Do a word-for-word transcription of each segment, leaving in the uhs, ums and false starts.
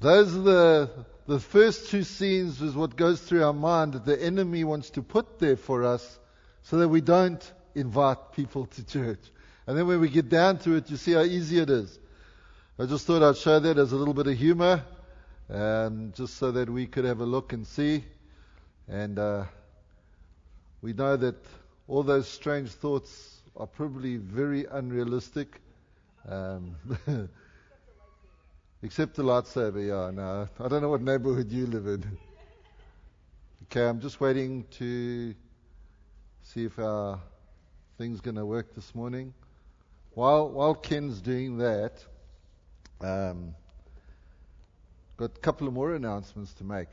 those are the, the first two scenes is what goes through our mind that the enemy wants to put there for us so that we don't invite people to church. And then when we get down to it, you see how easy it is. I just thought I'd show that as a little bit of humor, um, just so that we could have a look and see. And uh, we know that all those strange thoughts are probably very unrealistic. Um, except the lightsaber, yeah. No, I don't know what neighborhood you live in. Okay, I'm just waiting to see if our thing's going to work this morning. While while Ken's doing that, um, got a couple of more announcements to make.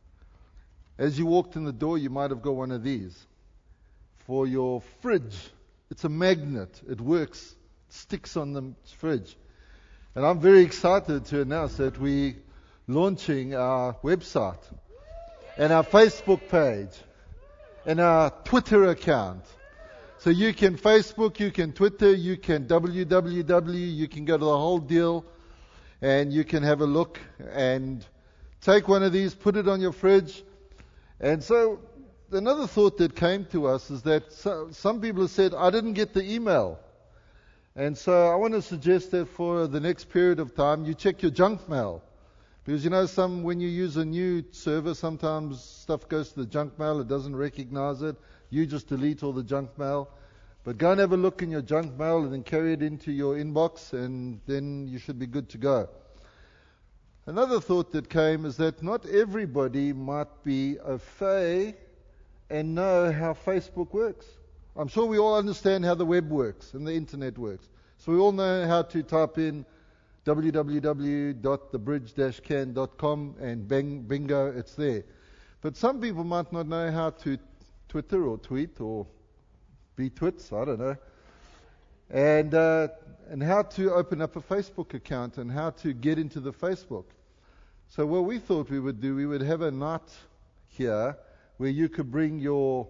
As you walked in the door, you might have got one of these. For your fridge, it's a magnet. It works, it sticks on the fridge. And I'm very excited to announce that we're launching our website and our Facebook page and our Twitter account. So you can Facebook, you can Twitter, you can W W W, you can go to the whole deal, and you can have a look and take one of these, put it on your fridge. And so another thought that came to us is that so, some people have said, I didn't get the email. And so I want to suggest that for the next period of time, you check your junk mail. Because you know, some when you use a new server, sometimes stuff goes to the junk mail, it doesn't recognize it. You just delete all the junk mail. But go and have a look in your junk mail and then carry it into your inbox, and then you should be good to go. Another thought that came is that not everybody might be au fait and know how Facebook works. I'm sure we all understand how the web works and the internet works. So we all know how to type in w w w dot the bridge dash can dot com and bang, bingo, it's there. But some people might not know how to Twitter or tweet or be twits, I don't know. And uh, and how to open up a Facebook account and how to get into the Facebook. So what we thought we would do, we would have a night here where you could bring your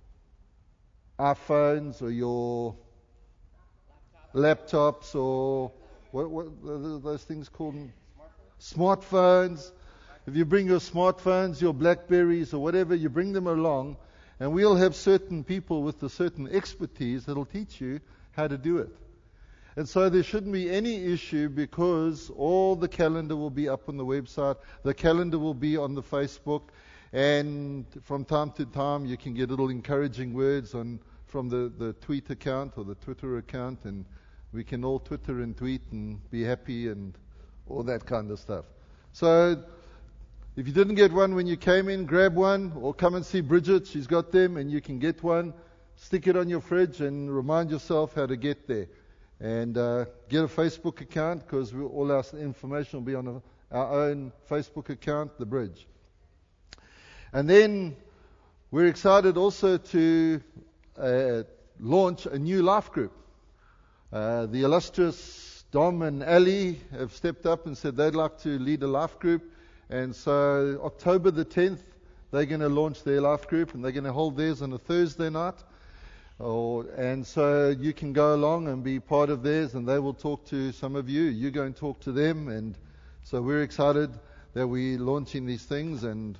iPhones or your laptops or what, what are those things called? Smartphones. Smartphones. If you bring your smartphones, your Blackberries or whatever, you bring them along, and we'll have certain people with a certain expertise that'll teach you how to do it. And so there shouldn't be any issue because all the calendar will be up on the website, the calendar will be on the Facebook, and from time to time you can get little encouraging words on from the, the tweet account or the Twitter account, and we can all Twitter and tweet and be happy and all that kind of stuff. So if you didn't get one when you came in, grab one or come and see Bridget. She's got them and you can get one. Stick it on your fridge and remind yourself how to get there. And uh, get a Facebook account because all our information will be on a, our own Facebook account, The Bridge. And then we're excited also to uh, launch a new life group. Uh, the illustrious Dom and Ali have stepped up and said they'd like to lead a life group. And so October the tenth, they're going to launch their life group, and they're going to hold theirs on a Thursday night. Oh, and so you can go along and be part of theirs, and they will talk to some of you. You go and talk to them. And so we're excited that we're launching these things. And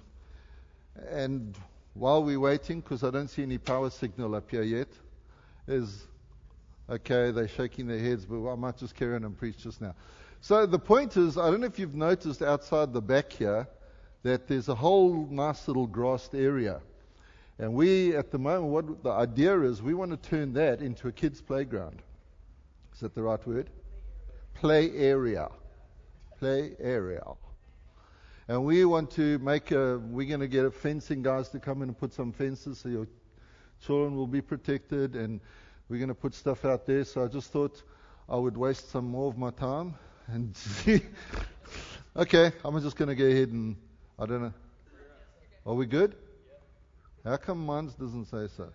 and while we're waiting, because I don't see any power signal up here yet, is okay, they're shaking their heads, but I might just carry on and preach just now. So the point is, I don't know if you've noticed outside the back here that there's a whole nice little grassed area. And we, at the moment, what the idea is, we want to turn that into a kids' playground. Is that the right word? Play area. Play area. And we want to make a, we're going to get a fencing guys to come in and put some fences so your children will be protected, and we're going to put stuff out there. So I just thought I would waste some more of my time and see. Okay, I'm just going to go ahead and, I don't know. Are we good? How come mine doesn't say so?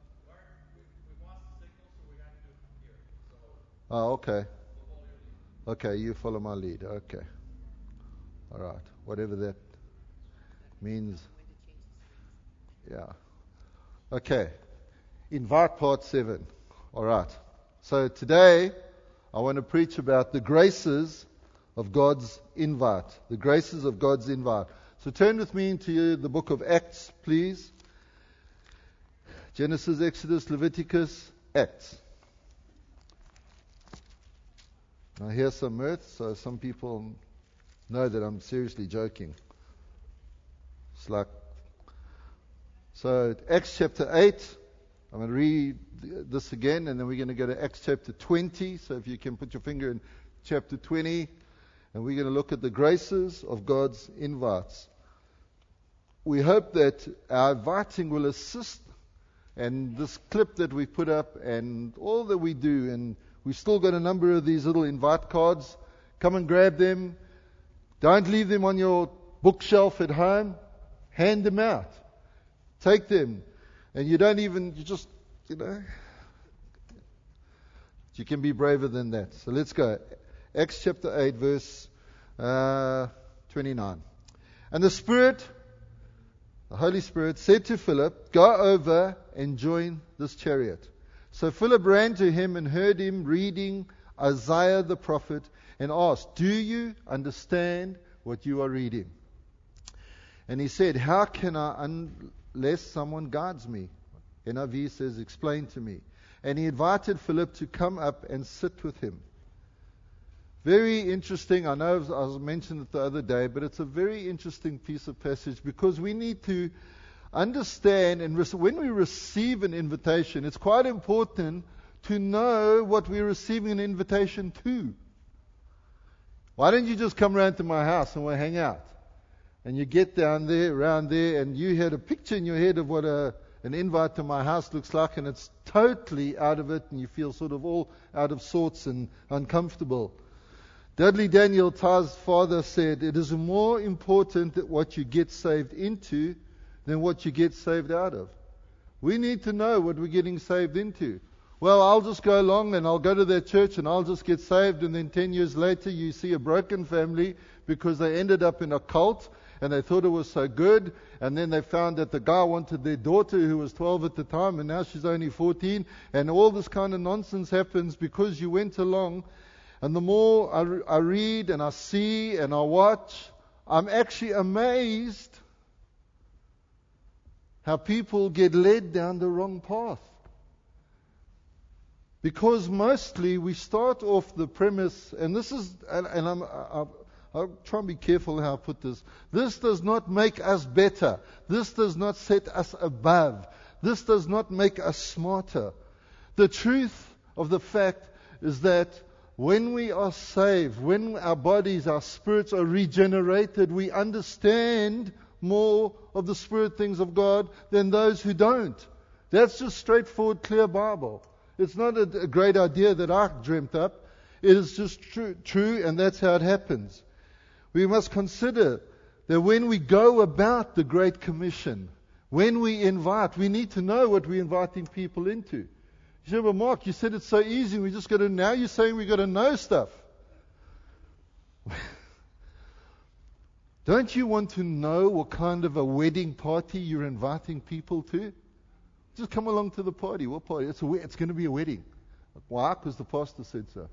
Oh, okay. Okay, you follow my lead. Okay. All right. Whatever that means. Yeah. Okay. Invite part seven. All right. So today I want to preach about the graces of God's invite. The graces of God's invite. So turn with me into the book of Acts, please. Genesis, Exodus, Leviticus, Acts. I hear some mirth, so some people know that I'm seriously joking. It's like, so Acts chapter eight, I'm going to read this again, and then we're going to go to Acts chapter twenty. So if you can put your finger in chapter twenty, and we're going to look at the graces of God's invites. We hope that our inviting will assist, and this clip that we put up, and all that we do, and we've still got a number of these little invite cards. Come and grab them. Don't leave them on your bookshelf at home. Hand them out. Take them. And you don't even, you just, you know, you can be braver than that. So let's go. Acts chapter eight, verse uh, twenty-nine. And the Spirit, the Holy Spirit, said to Philip, go over and join this chariot. So Philip ran to him and heard him reading Isaiah the prophet and asked, do you understand what you are reading? And he said, how can I unless someone guides me? N I V says, explain to me. And he invited Philip to come up and sit with him. Very interesting. I know I mentioned it the other day, but it's a very interesting piece of passage because we need to understand, and when we receive an invitation, it's quite important to know what we're receiving an invitation to. Why don't you just come round to my house and we'll hang out? And you get down there, around there, and you had a picture in your head of what a, an invite to my house looks like, and it's totally out of it, and you feel sort of all out of sorts and uncomfortable. Dudley Daniel Tar's father said, it is more important that what you get saved into than what you get saved out of. We need to know what we're getting saved into. Well, I'll just go along and I'll go to that church and I'll just get saved, and then ten years later you see a broken family because they ended up in a cult and they thought it was so good, and then they found that the guy wanted their daughter who was twelve at the time and now she's only fourteen, and all this kind of nonsense happens because you went along. And the more I, re- I read and I see and I watch, I'm actually amazed how people get led down the wrong path. Because mostly we start off the premise, and this is, and, and I'm, I, I'll try and be careful how I put this. This does not make us better. This does not set us above. This does not make us smarter. The truth of the fact is that when we are saved, when our bodies, our spirits are regenerated, we understand more of the spirit things of God than those who don't. That's just straightforward, clear Bible. It's not a, a great idea that I dreamt up. It is just true, true, and that's how it happens. We must consider that when we go about the Great Commission, when we invite, we need to know what we're inviting people into. You say, well, Mark, you said it's so easy. We just got to, now you're saying we've got to know stuff. Don't you want to know what kind of a wedding party you're inviting people to? Just come along to the party. What party? It's, a, it's going to be a wedding. Why? Because the pastor said so.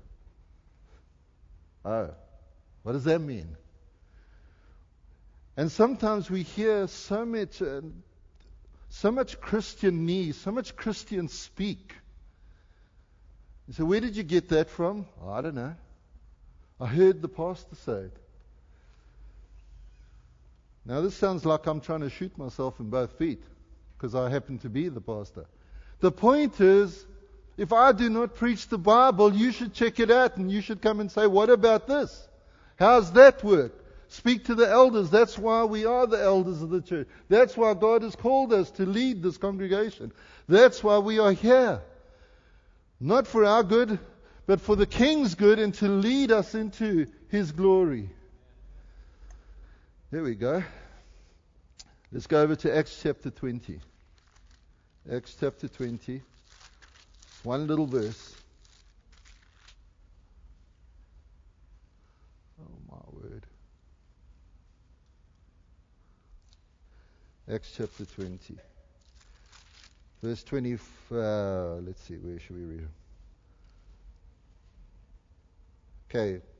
Oh, what does that mean? And sometimes we hear so much, uh, so much Christian needs, so much Christian speak. You say, where did you get that from? Oh, I don't know. I heard the pastor say it. Now this sounds like I'm trying to shoot myself in both feet because I happen to be the pastor. The point is, if I do not preach the Bible, you should check it out and you should come and say, what about this? How's that work? Speak to the elders. That's why we are the elders of the church. That's why God has called us to lead this congregation. That's why we are here. Not for our good, but for the King's good and to lead us into His glory. There we go. Let's go over to Acts chapter twenty. Acts chapter twenty. One little verse. Oh my word. Acts chapter twenty. Verse twenty, uh, let's see, where should we read? Okay.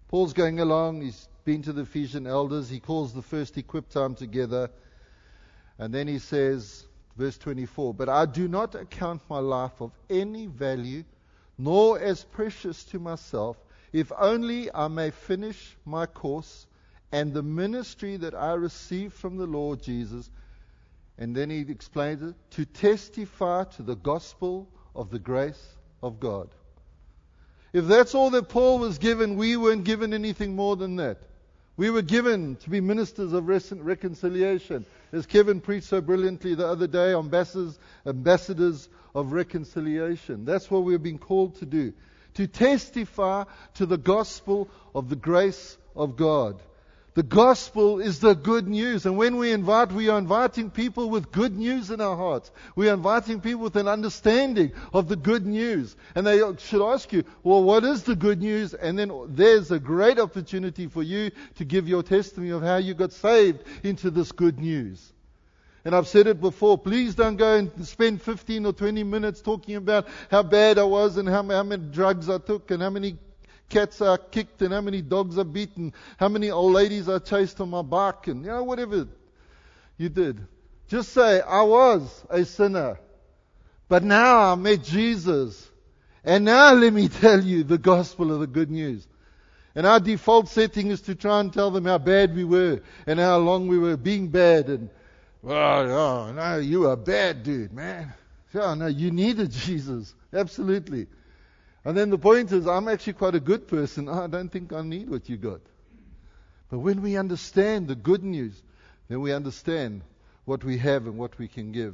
Paul's going along. He's been to the Ephesian elders. He calls the first equip time together. And then he says, verse twenty-four, "But I do not account my life of any value, nor as precious to myself, if only I may finish my course and the ministry that I received from the Lord Jesus." And then he explains it, "to testify to the gospel of the grace of God." If that's all that Paul was given, we weren't given anything more than that. We were given to be ministers of reconciliation. As Kevin preached so brilliantly the other day, ambassadors, ambassadors of reconciliation. That's what we've been called to do. To testify to the gospel of the grace of God. The gospel is the good news. And when we invite, we are inviting people with good news in our hearts. We are inviting people with an understanding of the good news. And they should ask you, well, what is the good news? And then there's a great opportunity for you to give your testimony of how you got saved into this good news. And I've said it before, please don't go and spend fifteen or twenty minutes talking about how bad I was and how, how many drugs I took and how many cats I kicked and how many dogs I beaten, how many old ladies I chased on my bike, and you know, whatever you did. Just say, I was a sinner, but now I met Jesus, and now let me tell you the gospel of the good news. And our default setting is to try and tell them how bad we were and how long we were being bad, and well, oh no, you were a bad dude, man. Oh no, you needed Jesus, absolutely. And then the point is, I'm actually quite a good person. I don't think I need what you got. But when we understand the good news, then we understand what we have and what we can give.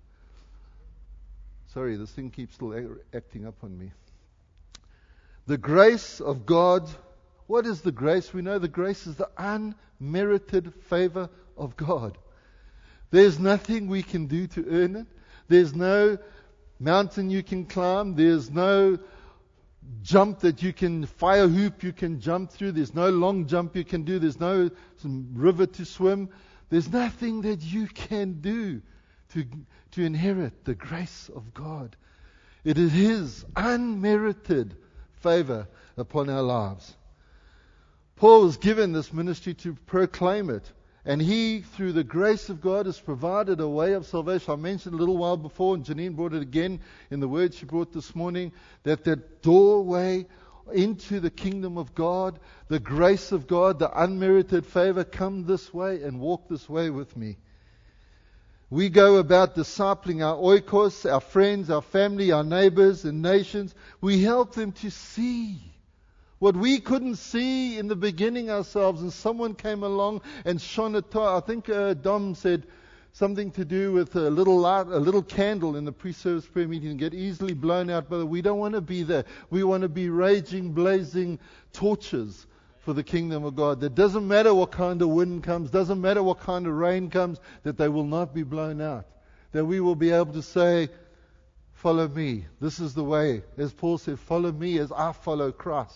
Sorry, this thing keeps still acting up on me. The grace of God. What is the grace? We know the grace is the unmerited favor of God. There's nothing we can do to earn it. There's no mountain you can climb. There's no jump that you can, fire hoop you can jump through. There's no long jump you can do. There's no river to swim. There's nothing that you can do to, to inherit the grace of God. It is His unmerited favor upon our lives. Paul was given this ministry to proclaim it. And he, through the grace of God, has provided a way of salvation. I mentioned a little while before, and Janine brought it again in the word she brought this morning, that the doorway into the kingdom of God, the grace of God, the unmerited favor, come this way and walk this way with me. We go about discipling our oikos, our friends, our family, our neighbors and nations. We help them to see what we couldn't see in the beginning ourselves, and someone came along and shone a tar. I think uh, Dom said something to do with a little light, a little candle in the pre-service prayer meeting and get easily blown out. But we don't want to be there. We want to be raging, blazing torches for the kingdom of God. That doesn't matter what kind of wind comes, doesn't matter what kind of rain comes, that they will not be blown out. That we will be able to say, follow me. This is the way. As Paul said, follow me as I follow Christ.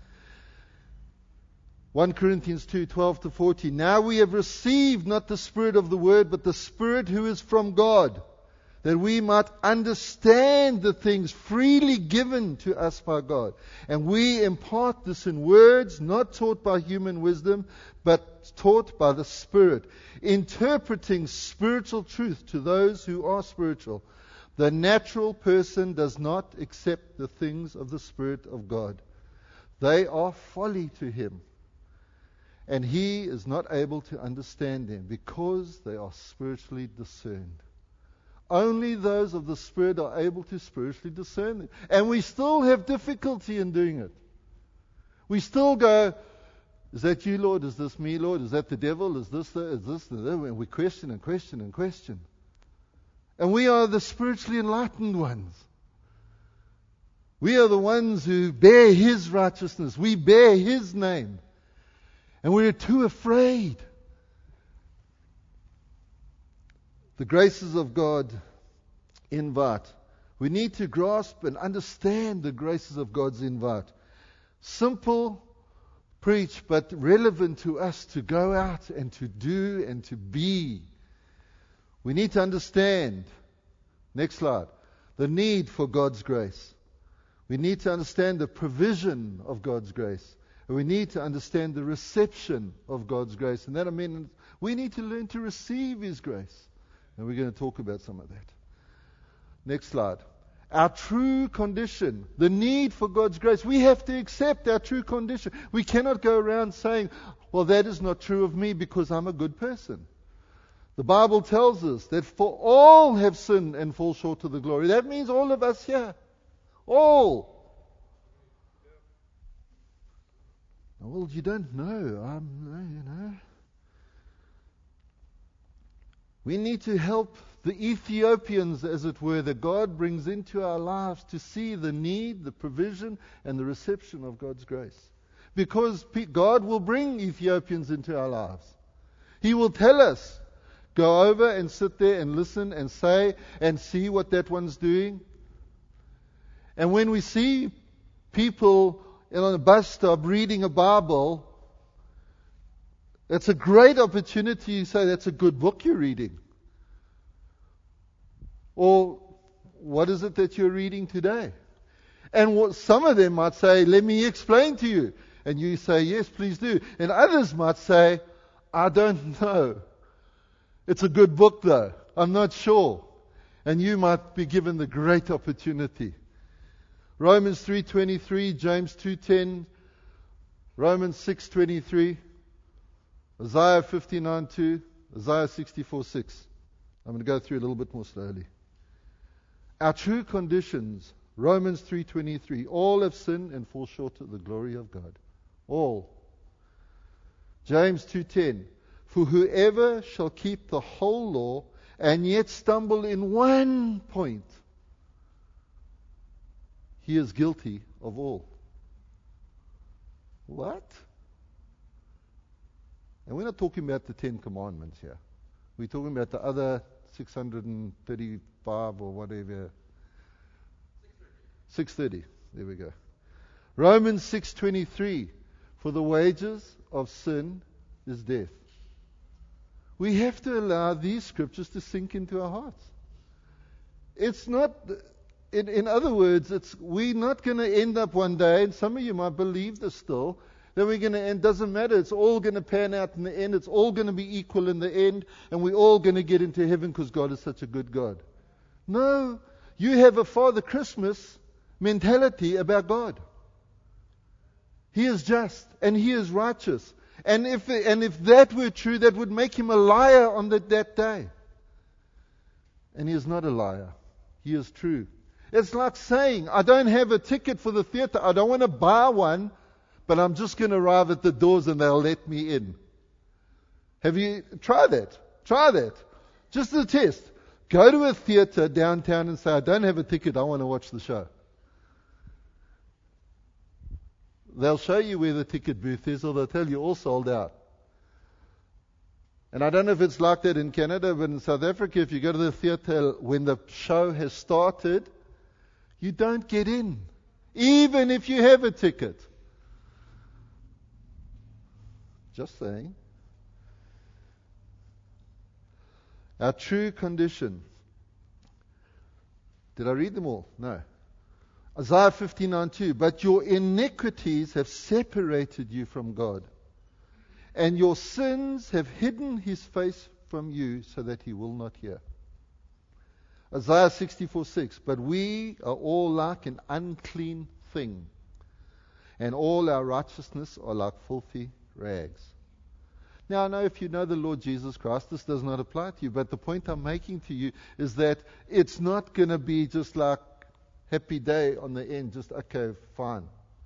First Corinthians two, twelve to fourteen. Now we have received not the spirit of the word, but the Spirit who is from God, that we might understand the things freely given to us by God. And we impart this in words, not taught by human wisdom, but taught by the Spirit, interpreting spiritual truth to those who are spiritual. The natural person does not accept the things of the Spirit of God. They are folly to him. And he is not able to understand them because they are spiritually discerned. Only those of the Spirit are able to spiritually discern them. And we still have difficulty in doing it. We still go, is that you, Lord? Is this me, Lord? Is that the devil? Is this the, is this the devil? And we question and question and question. And we are the spiritually enlightened ones. We are the ones who bear His righteousness. We bear His name. And we're too afraid. The graces of God invite. We need to grasp and understand the graces of God's invite. Simple preach, but relevant to us to go out and to do and to be. We need to understand, next slide, the need for God's grace. We need to understand the provision of God's grace. And we need to understand the reception of God's grace. And that I mean, we need to learn to receive His grace. And we're going to talk about some of that. Next slide. Our true condition, the need for God's grace. We have to accept our true condition. We cannot go around saying, well, that is not true of me because I'm a good person. The Bible tells us that for all have sinned and fall short of the glory. That means all of us here. All. Well, you don't know. I'm, you know. We need to help the Ethiopians, as it were, that God brings into our lives to see the need, the provision, and the reception of God's grace. Because God will bring Ethiopians into our lives. He will tell us, go over and sit there and listen and say and see what that one's doing. And when we see people on a bus stop reading a Bible, that's a great opportunity to say that's a good book you're reading. Or what is it that you're reading today? And what some of them might say, let me explain to you. And you say, yes, please do. And others might say, I don't know. It's a good book though. I'm not sure. And you might be given the great opportunity. Romans three twenty-three, James two ten, Romans six twenty-three, Isaiah fifty-nine two, Isaiah sixty-four six. I'm going to go through a little bit more slowly. Our true conditions, Romans three twenty-three, all have sinned and fall short of the glory of God. All. James two ten, for whoever shall keep the whole law and yet stumble in one point, he is guilty of all. What? And we're not talking about the Ten Commandments here. We're talking about the other six hundred thirty-five or whatever. six thirty. There we go. Romans six twenty-three. For the wages of sin is death. We have to allow these scriptures to sink into our hearts. It's not, in, in other words, it's we're not going to end up one day, and some of you might believe this still, that we're going to end. Doesn't matter. It's all going to pan out in the end. It's all going to be equal in the end, and we're all going to get into heaven because God is such a good God. No, you have a Father Christmas mentality about God. He is just and He is righteous. And if and if that were true, that would make Him a liar on the, that day. And He is not a liar. He is true. It's like saying, I don't have a ticket for the theater. I don't want to buy one, but I'm just going to arrive at the doors and they'll let me in. Have you tried that? Try that. Just as a test. Go to a theater downtown and say, I don't have a ticket. I want to watch the show. They'll show you where the ticket booth is, or they'll tell you all sold out. And I don't know if it's like that in Canada, but in South Africa, if you go to the theater when the show has started, you don't get in, even if you have a ticket. Just saying. Our true condition. Did I read them all? No. Isaiah fifty-nine two, but your iniquities have separated you from God, and your sins have hidden His face from you so that He will not hear. Isaiah sixty-four six, but we are all like an unclean thing, and all our righteousness are like filthy rags. Now, I know if you know the Lord Jesus Christ, this does not apply to you, but the point I'm making to you is that it's not going to be just like happy day on the end, just okay, fine.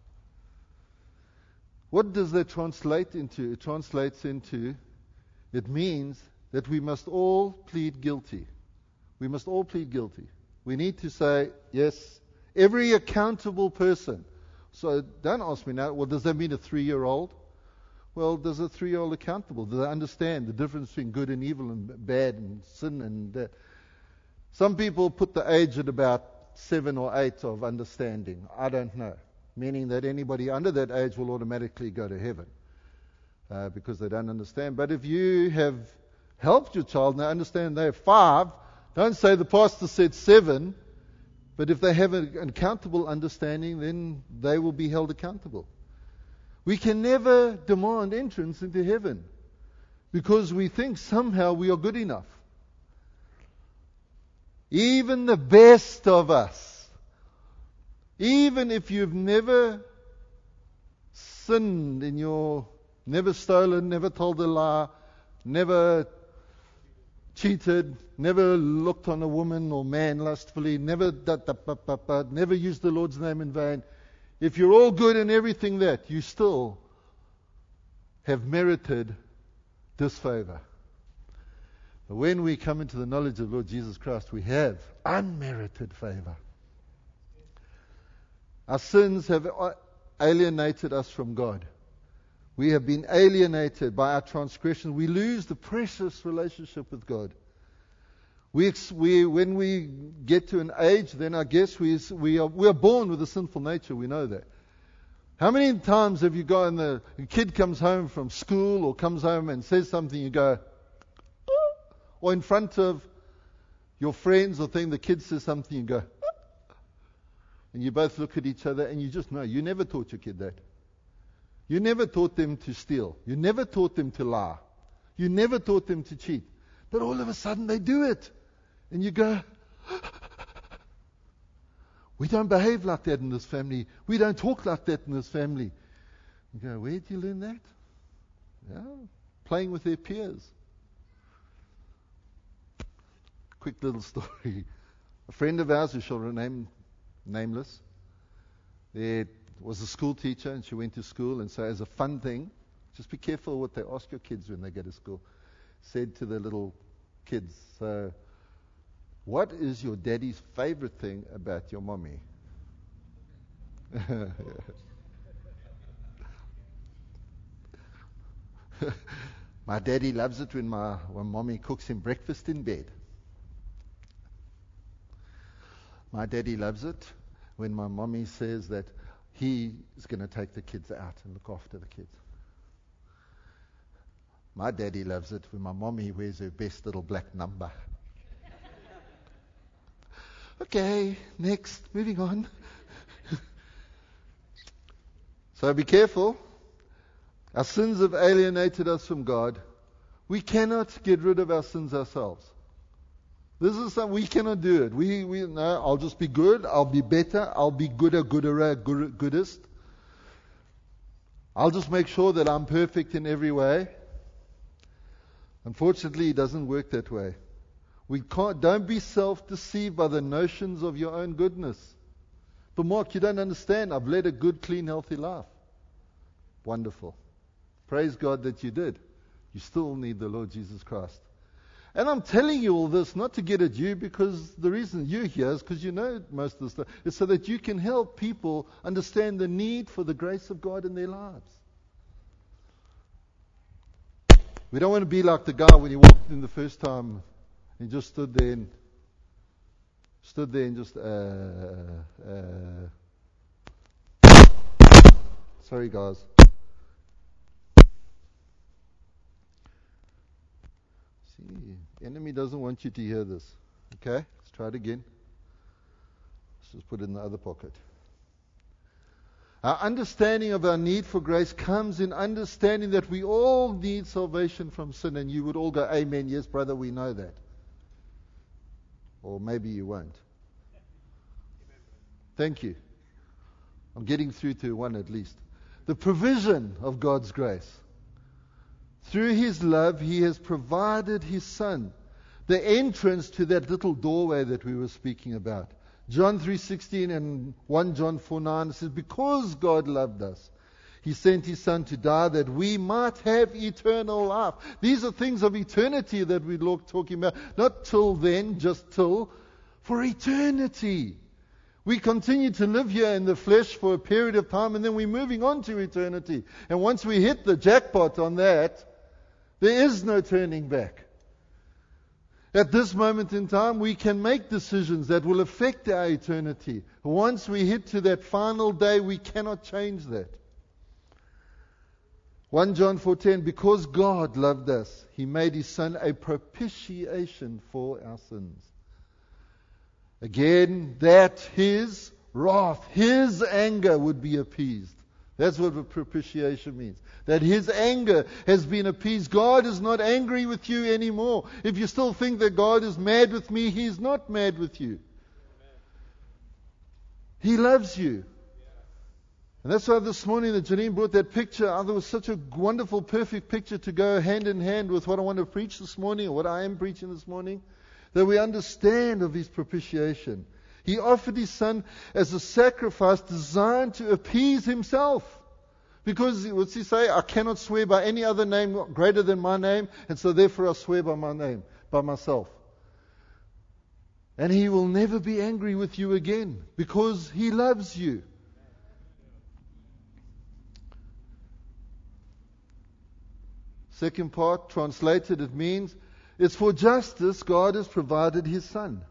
What does that translate into? It translates into, it means that we must all plead guilty. We must all plead guilty. We need to say, yes, every accountable person. So don't ask me now, well, does that mean a three-year-old? Well, does a three-year-old accountable? Do they understand the difference between good and evil and bad and sin and that? Some people put the age at about seven or eight of understanding. I don't know. Meaning that anybody under that age will automatically go to heaven uh, because they don't understand. But if you have helped your child and they understand they're five, don't say the pastor said seven, but if they have an accountable understanding, then they will be held accountable. We can never demand entrance into heaven because we think somehow we are good enough. Even the best of us, even if you've never sinned in your, never stolen, never told a lie, never cheated, never looked on a woman or man lustfully, never da, da, ba, ba, ba, never used the Lord's name in vain. If you're all good in everything that, you still have merited disfavor. But when we come into the knowledge of Lord Jesus Christ, we have unmerited favor. Our sins have alienated us from God. We have been alienated by our transgression. We lose the precious relationship with God. We, we, when we get to an age, then I guess we, we, are, we are born with a sinful nature. We know that. How many times have you gone, the a kid comes home from school or comes home and says something, you go, oh, or in front of your friends or thing, the kid says something, you go, oh, and you both look at each other and you just know, you never taught your kid that. You never taught them to steal. You never taught them to lie. You never taught them to cheat. But all of a sudden they do it. And you go, we don't behave like that in this family. We don't talk like that in this family. You go, where did you learn that? Yeah, playing with their peers. Quick little story. A friend of ours who shall remain nameless, there was a school teacher and she went to school, and so as a fun thing, just be careful what they ask your kids when they go to school, said to the little kids, so what is your daddy's favorite thing about your mommy? My daddy loves it when my when mommy cooks him breakfast in bed. My daddy loves it when my mommy says that he is going to take the kids out and look after the kids. My daddy loves it when my mommy wears her best little black number. Okay, next, moving on. So be careful. Our sins have alienated us from God. We cannot get rid of our sins ourselves. This is something we cannot do it. We, we no, I'll just be good. I'll be better. I'll be gooder, gooder, good, goodest. I'll just make sure that I'm perfect in every way. Unfortunately, it doesn't work that way. We can't. Don't be self-deceived by the notions of your own goodness. But Mark, you don't understand. I've led a good, clean, healthy life. Wonderful. Praise God that you did. You still need the Lord Jesus Christ. And I'm telling you all this not to get at you, because the reason you're here is because you know most of the stuff. It's so that you can help people understand the need for the grace of God in their lives. We don't want to be like the guy when he walked in the first time. He just stood there and stood there and just uh, uh, sorry guys. See, the enemy doesn't want you to hear this. Okay, let's try it again. Let's just put it in the other pocket. Our understanding of our need for grace comes in understanding that we all need salvation from sin, and you would all go, amen, yes brother, we know that. Or maybe you won't. Thank you. I'm getting through to one at least. The provision of God's grace. Through His love, He has provided His Son, the entrance to that little doorway that we were speaking about. John three sixteen and First John four nine says, because God loved us, He sent His Son to die that we might have eternal life. These are things of eternity that we're talking about. Not till then, just till, for eternity. We continue to live here in the flesh for a period of time, and then we're moving on to eternity. And once we hit the jackpot on that, there is no turning back. At this moment in time, we can make decisions that will affect our eternity. Once we hit to that final day, we cannot change that. First John four ten, because God loved us, He made His Son a propitiation for our sins. Again, that His wrath, His anger would be appeased. That's what propitiation means. That His anger has been appeased. God is not angry with you anymore. If you still think that God is mad with me, He's not mad with you. He loves you. And that's why this morning that Janine brought that picture. Oh, there was such a wonderful, perfect picture to go hand in hand with what I want to preach this morning, or what I am preaching this morning. That we understand of His propitiation. He offered His Son as a sacrifice designed to appease Himself. Because, what's He say? I cannot swear by any other name greater than my name, and so therefore I swear by my name, by myself. And He will never be angry with you again, because He loves you. Second part, translated, it means, it's for justice God has provided His Son.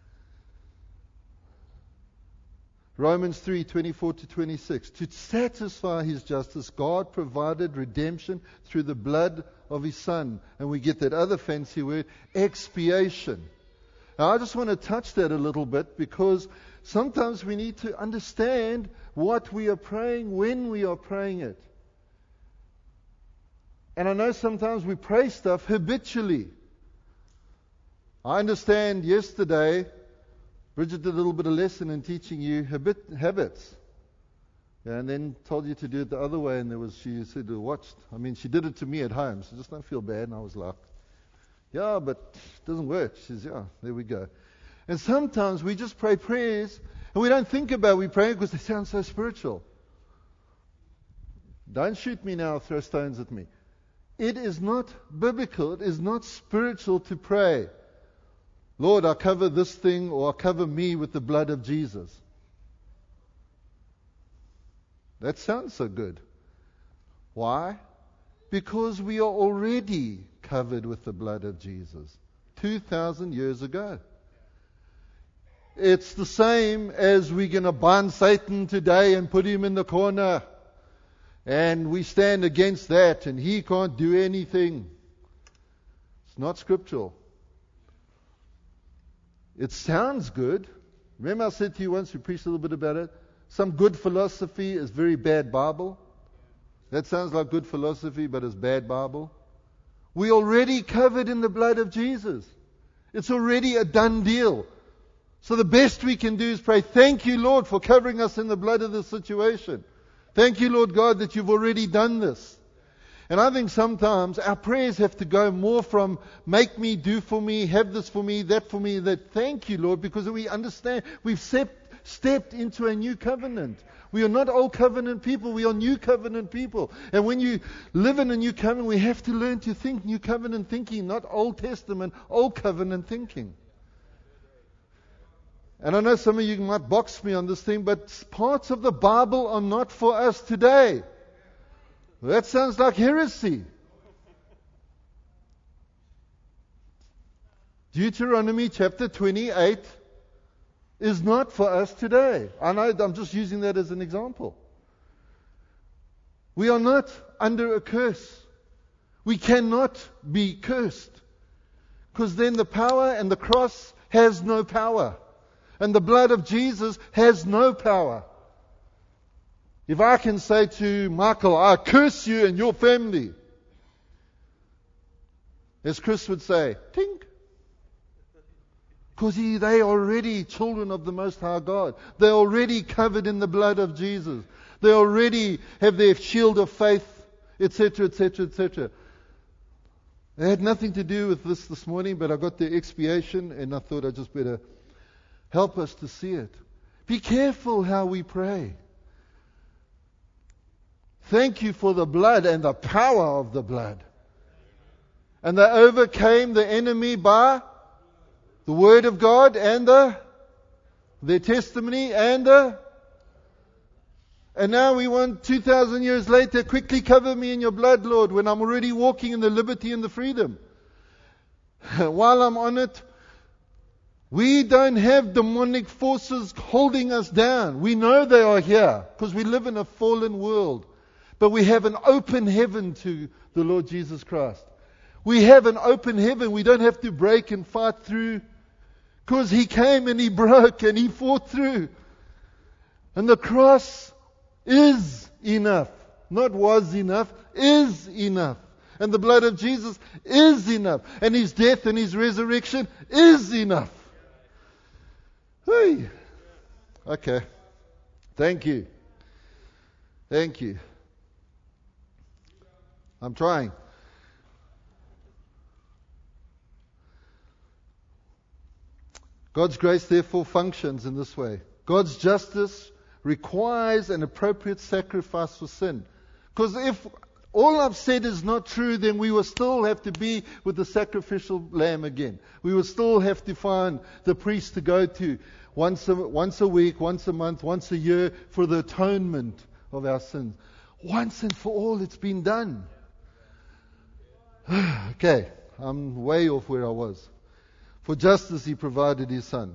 Romans three, twenty-four to twenty-six. To satisfy His justice, God provided redemption through the blood of His Son. And we get that other fancy word, expiation. Now I just want to touch that a little bit, because sometimes we need to understand what we are praying when we are praying it. And I know sometimes we pray stuff habitually. I understand yesterday, Bridget did a little bit of lesson in teaching you habit, habits. Yeah, and then told you to do it the other way, and there was, she said, watched. I mean, she did it to me at home, so just don't feel bad. And I was like, yeah, but it doesn't work. She says, yeah, there we go. And sometimes we just pray prayers, and we don't think about we pray because they sound so spiritual. Don't shoot me now, throw stones at me. It is not biblical, it is not spiritual to pray, Lord, I cover this thing, or I cover me with the blood of Jesus. That sounds so good. Why? Because we are already covered with the blood of Jesus. two thousand years ago. It's the same as we're going to bind Satan today and put him in the corner. And we stand against that, and he can't do anything. It's not scriptural. It sounds good. Remember I said to you once, we preached a little bit about it, some good philosophy is very bad Bible. That sounds like good philosophy, but it's bad Bible. We're already covered in the blood of Jesus. It's already a done deal. So the best we can do is pray, thank you, Lord, for covering us in the blood of this situation. Thank you, Lord God, that you've already done this. And I think sometimes our prayers have to go more from make me, do for me, have this for me, that for me, that thank you, Lord, because we understand we've stepped, stepped into a new covenant. We are not old covenant people, we are new covenant people. And when you live in a new covenant, we have to learn to think new covenant thinking, not Old Testament, old covenant thinking. And I know some of you might box me on this thing, but parts of the Bible are not for us today. That sounds like heresy. Deuteronomy chapter twenty-eight is not for us today. I know, I'm just using that as an example. We are not under a curse. We cannot be cursed. Because then the power and the cross has no power. And the blood of Jesus has no power. If I can say to Michael, I curse you and your family, as Chris would say, tink. Because they are already children of the Most High God. They're already covered in the blood of Jesus. They already have their shield of faith, et cetera, et cetera, et cetera. It had nothing to do with this this morning, but I got the expiation and I thought I'd just better help us to see it. Be careful how we pray. Thank you for the blood and the power of the blood. And they overcame the enemy by the word of God and the, their testimony and the, and now we want two thousand years later, quickly cover me in your blood, Lord, when I'm already walking in the liberty and the freedom. While I'm on it, we don't have demonic forces holding us down. We know they are here because we live in a fallen world. But we have an open heaven to the Lord Jesus Christ. We have an open heaven. We don't have to break and fight through because He came and He broke and He fought through. And the cross is enough. Not was enough, is enough. And the blood of Jesus is enough. And His death and His resurrection is enough. Hey. Okay. Thank you. Thank you. I'm trying. God's grace therefore functions in this way. God's justice requires an appropriate sacrifice for sin. Because if all I've said is not true, then we will still have to be with the sacrificial lamb again. We will still have to find the priest to go to once a, once a week, once a month, once a year for the atonement of our sins. Once and for all, it's been done. Okay, I'm way off where I was. For justice He provided His Son.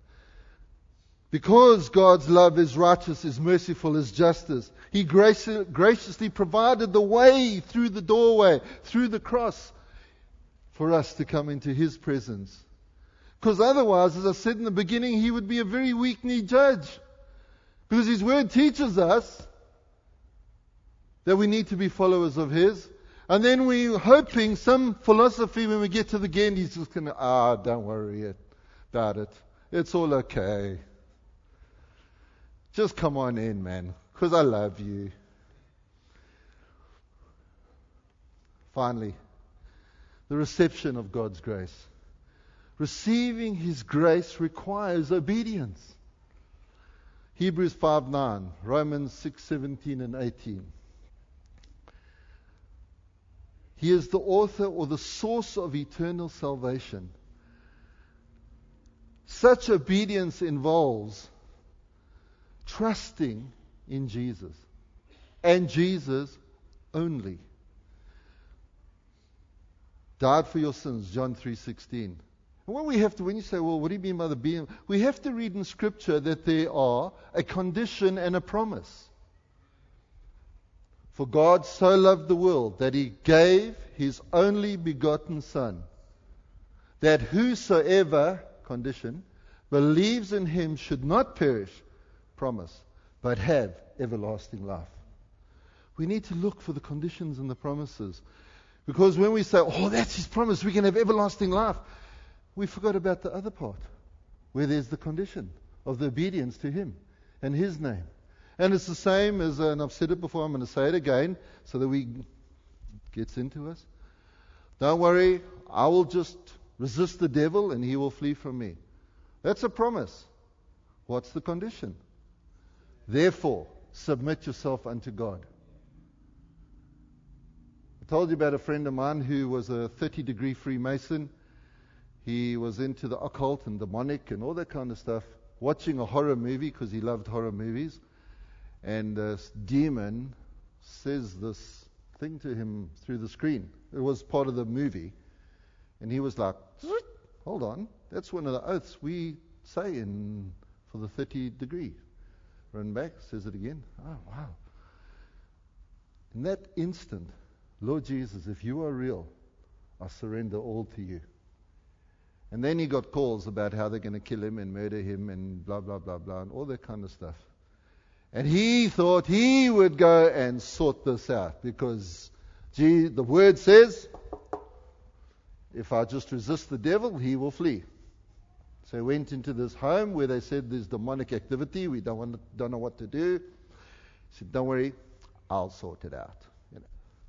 Because God's love is righteous, is merciful, is justice, He graci- graciously provided the way through the doorway, through the cross, for us to come into His presence. Because otherwise, as I said in the beginning, He would be a very weak-kneed judge. Because His Word teaches us that we need to be followers of His. And then we're hoping some philosophy when we get to the end, He's just going to, ah, don't worry about it. It's all okay. Just come on in, man, because I love you. Finally, the reception of God's grace. Receiving His grace requires obedience. Hebrews five nine, Romans six seventeen and eighteen. He is the author or the source of eternal salvation. Such obedience involves trusting in Jesus and Jesus only. Died for your sins, John three sixteen. And what we have to, when you say, well, what do you mean by the being? We have to read in Scripture that there are a condition and a promise. For God so loved the world that He gave His only begotten Son, that whosoever, condition, believes in Him should not perish, promise, but have everlasting life. We need to look for the conditions and the promises. Because when we say, oh, that's His promise, we can have everlasting life, we forgot about the other part, where there's the condition of the obedience to Him and His name. And it's the same as, uh, and I've said it before, I'm going to say it again, so that we gets into us. Don't worry, I will just resist the devil and he will flee from me. That's a promise. What's the condition? Therefore, submit yourself unto God. I told you about a friend of mine who was a thirty-degree Freemason. He was into the occult and demonic and all that kind of stuff, watching a horror movie because he loved horror movies. And this demon says this thing to him through the screen. It was part of the movie. And he was like, hold on, that's one of the oaths we say in for the thirty degree. Run back, says it again. Oh, wow. In that instant, Lord Jesus, if you are real, I surrender all to you. And then he got calls about how they're going to kill him and murder him and blah, blah, blah, blah, and all that kind of stuff. And he thought he would go and sort this out because, gee, the word says, if I just resist the devil, he will flee. So he went into this home where they said there's demonic activity. We don't want to, don't know what to do. He said, don't worry, I'll sort it out. You know.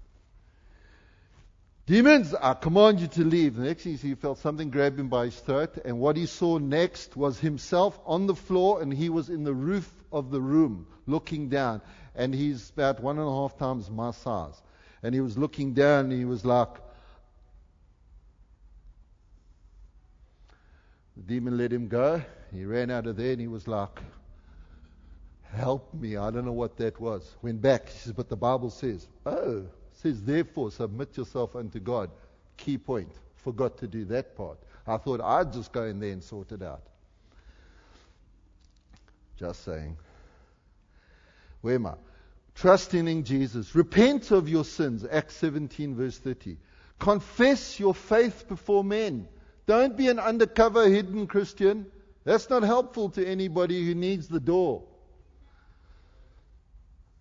Demons, I command you to leave. The next thing he felt something grab him by his throat, and what he saw next was himself on the floor, and he was in the roof of the room looking down, and he's about one and a half times my size, and he was looking down and he was like, the demon let him go. He ran out of there and he was like, help me, I don't know what that was. Went back. He says, but the Bible says, oh, it says therefore submit yourself unto God. Key point. Forgot to do that part. I thought I'd just go in there and sort it out. Just saying. Where am I? Trusting in Jesus. Repent of your sins. Acts seventeen verse thirty. Confess your faith before men. Don't be an undercover hidden Christian. That's not helpful to anybody who needs the door.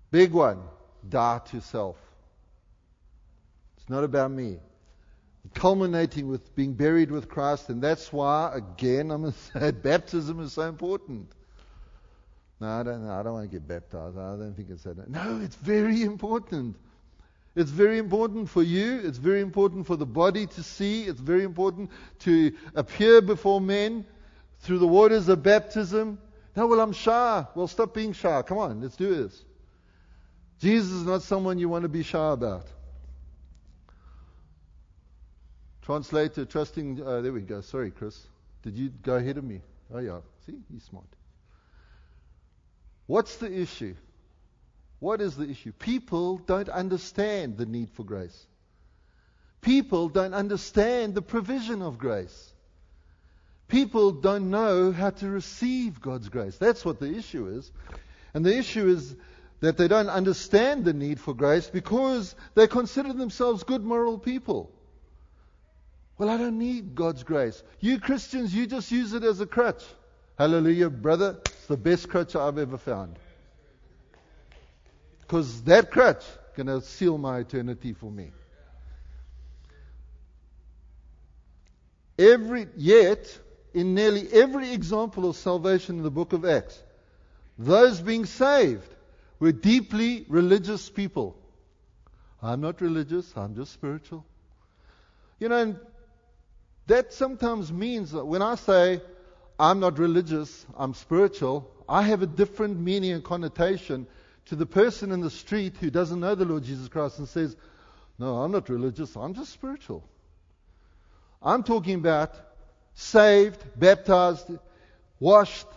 Big one, die to self. It's not about me. Culminating with being buried with Christ, and that's why, again, I'm going to say baptism is so important. No, I don't know. I don't want to get baptized. I don't think it's that. No, it's very important. It's very important for you. It's very important for the body to see. It's very important to appear before men through the waters of baptism. No, well, I'm shy. Well, stop being shy. Come on, let's do this. Jesus is not someone you want to be shy about. Translator, trusting. Uh, there we go. Sorry, Chris. Did you go ahead of me? Oh, yeah. See, he's smart. What's the issue? What is the issue? People don't understand the need for grace. People don't understand the provision of grace. People don't know how to receive God's grace. That's what the issue is. And the issue is that they don't understand the need for grace because they consider themselves good moral people. Well, I don't need God's grace. You Christians, you just use it as a crutch. Hallelujah, brother. It's the best crutch I've ever found. Because that crutch is going to seal my eternity for me. Every, yet, in nearly every example of salvation in the book of Acts, those being saved were deeply religious people. I'm not religious, I'm just spiritual. You know, and that sometimes means that when I say, I'm not religious, I'm spiritual, I have a different meaning and connotation to the person in the street who doesn't know the Lord Jesus Christ and says, no, I'm not religious, I'm just spiritual. I'm talking about saved, baptized, washed,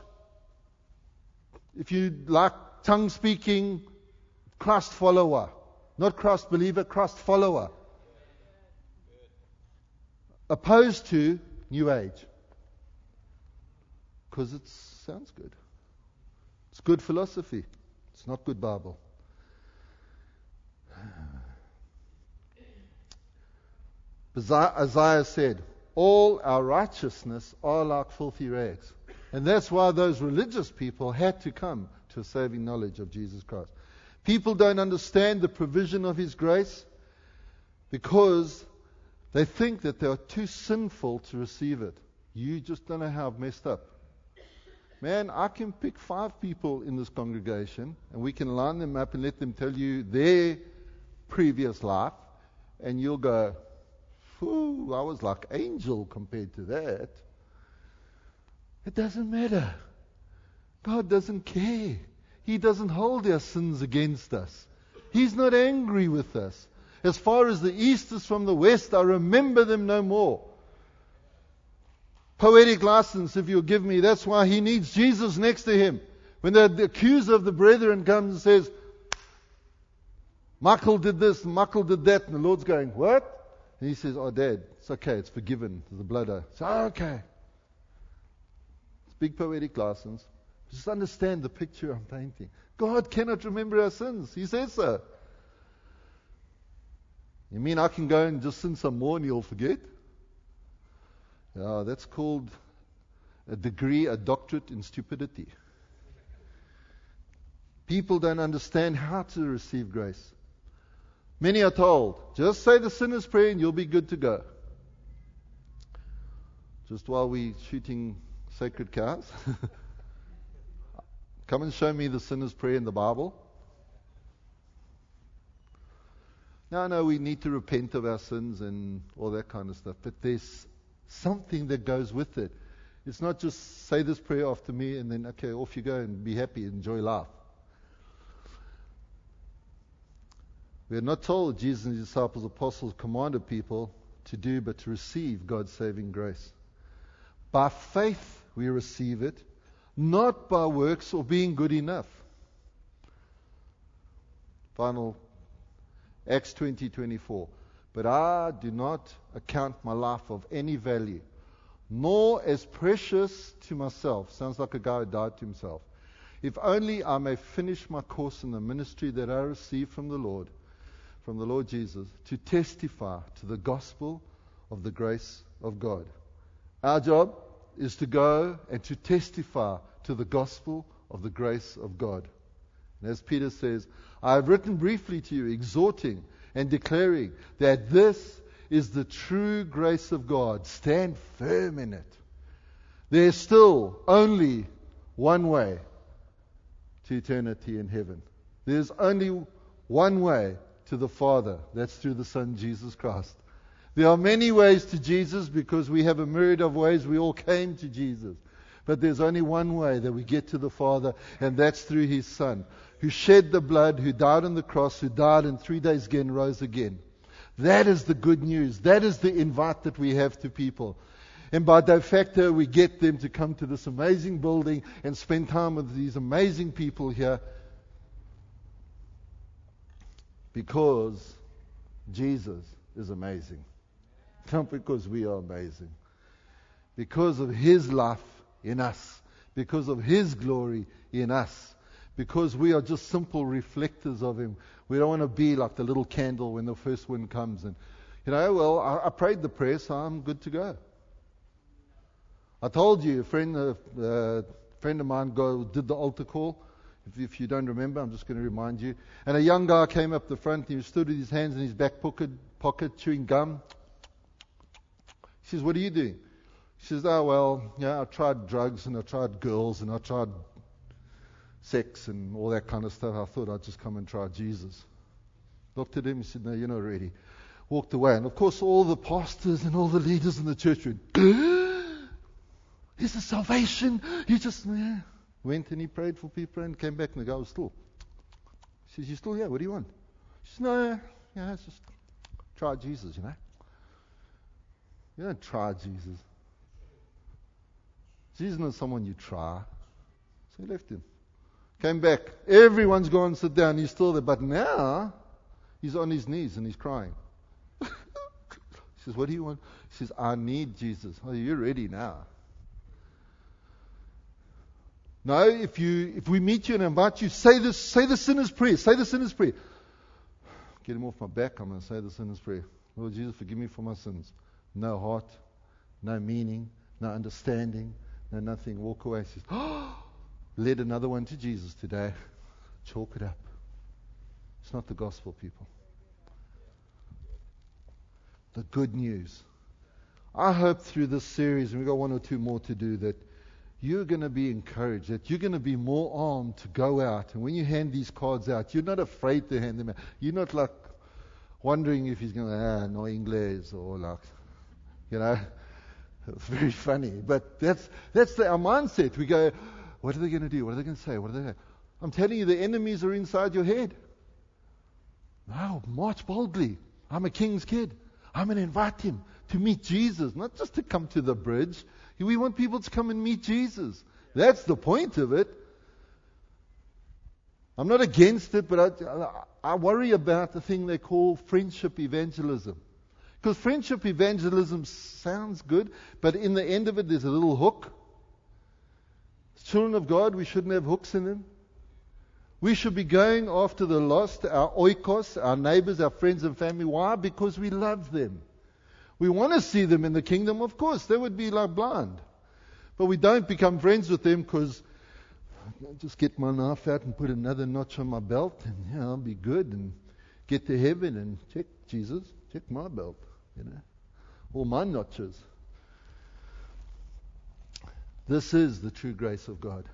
if you like, tongue speaking, Christ follower. Not Christ believer, Christ follower. Opposed to New Age. Because it sounds good. It's good philosophy. It's not good Bible. Isaiah said, all our righteousness are like filthy rags. And that's why those religious people had to come to a saving knowledge of Jesus Christ. People don't understand the provision of His grace because they think that they are too sinful to receive it. You just don't know how I've messed up. Man, I can pick five people in this congregation and we can line them up and let them tell you their previous life, and you'll go, "Phew, I was like angel compared to that." It doesn't matter. God doesn't care. He doesn't hold our sins against us. He's not angry with us. As far as the east is from the west, I remember them no more. Poetic license, if you'll give me. That's why he needs Jesus next to him. When the, the accuser of the brethren comes and says, Michael did this, Michael did that, and the Lord's going, what? And he says, oh, Dad, it's okay, it's forgiven. There's the blood. So, oh, okay. It's big poetic license. Just understand the picture I'm painting. God cannot remember our sins. He says so. You mean I can go and just sin some more and He'll forget? Yeah, that's called a degree, a doctorate in stupidity. People don't understand how to receive grace. Many are told, just say the sinner's prayer and you'll be good to go. Just while we're shooting sacred cows. Come and show me the sinner's prayer in the Bible. Now, I know we need to repent of our sins and all that kind of stuff, but there's something that goes with it. It's not just say this prayer after me and then, okay, off you go and be happy, enjoy life. We are not told Jesus and His disciples, apostles, commanded people to do, but to receive God's saving grace. By faith we receive it, not by works or being good enough. Final, Acts twenty twenty-four. But I do not account my life of any value, nor as precious to myself. Sounds like a guy who died to himself. If only I may finish my course in the ministry that I received from the Lord, from the Lord Jesus, to testify to the gospel of the grace of God. Our job is to go and to testify to the gospel of the grace of God. And as Peter says, I have written briefly to you, exhorting and declaring that this is the true grace of God. Stand firm in it. There's still only one way to eternity in heaven. There's only one way to the Father. That's through the Son, Jesus Christ. There are many ways to Jesus because we have a myriad of ways we all came to Jesus. But there's only one way that we get to the Father, and that's through His Son, who shed the blood, who died on the cross, who died and three days again rose again. That is the good news. That is the invite that we have to people. And by de facto, we get them to come to this amazing building and spend time with these amazing people here because Jesus is amazing. Not because we are amazing. Because of His life in us. Because of His glory in us. Because we are just simple reflectors of Him. We don't want to be like the little candle when the first wind comes. And, you know, well, I, I prayed the prayer, so I'm good to go. I told you, a friend, uh, uh, friend of mine go, did the altar call. If, if you don't remember, I'm just going to remind you. And a young guy came up the front, and he stood with his hands in his back pocket, pocket chewing gum. He says, what are you doing? He says, oh, well, yeah, I tried drugs, and I tried girls, and I tried sex, and all that kind of stuff. I thought I'd just come and try Jesus. Looked at him, he said, no, you're not ready. Walked away. And of course, all the pastors and all the leaders in the church went, is this salvation? You just yeah. Went and he prayed for people and came back, and the guy was still. He says, you still here? What do you want? He says, no, yeah, it's just try Jesus, you know. You don't try Jesus. Jesus is not someone you try. So he left him. Came back. Everyone's gone, sit down. He's still there. But now, he's on his knees and he's crying. He says, what do you want? He says, I need Jesus. Oh, you're ready now. No, if you if we meet you and invite you, say this, say the sinner's prayer. Say the sinner's prayer. Get him off my back. I'm going to say the sinner's prayer. Lord Jesus, forgive me for my sins. No heart, no meaning, no understanding, no nothing. Walk away. He says, oh, led another one to Jesus today. Chalk it up. It's not the gospel, people. The good news. I hope through this series, and we've got one or two more to do, that you're going to be encouraged, that you're going to be more armed to go out. And when you hand these cards out, you're not afraid to hand them out. You're not like wondering if he's going to, ah, no English, or like, you know, it's very funny. But that's that's the, our mindset. We go, what are they going to do? What are they going to say? What are they going to I'm telling you, the enemies are inside your head. No, march boldly. I'm a king's kid. I'm going to invite him to meet Jesus, not just to come to the bridge. We want people to come and meet Jesus. That's the point of it. I'm not against it, but I, I worry about the thing they call friendship evangelism. Because friendship evangelism sounds good, but in the end of it, there's a little hook. As children of God, we shouldn't have hooks in them. We should be going after the lost, our oikos, our neighbors, our friends and family. Why? Because we love them. We want to see them in the kingdom, of course. They would be like blind. But we don't become friends with them because I'll just get my knife out and put another notch on my belt, and yeah, I'll be good and get to heaven and check Jesus, check my belt, you know, all my notches. This is the true grace of God.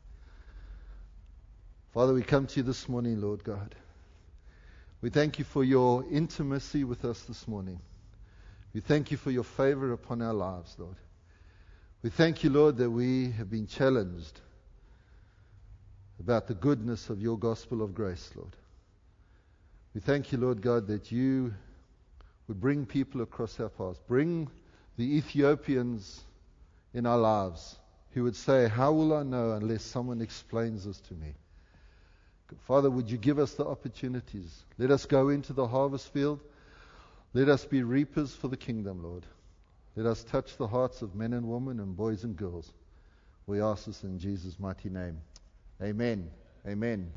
Father, we come to you this morning, Lord God. We thank you for your intimacy with us this morning. We thank you for your favor upon our lives, Lord. We thank you, Lord, that we have been challenged about the goodness of your gospel of grace, Lord. We thank you, Lord God, that you would bring people across our paths. Bring the Ethiopians in our lives who would say, how will I know unless someone explains this to me? Father, would you give us the opportunities? Let us go into the harvest field. Let us be reapers for the kingdom, Lord. Let us touch the hearts of men and women and boys and girls. We ask this in Jesus' mighty name. Amen. Amen.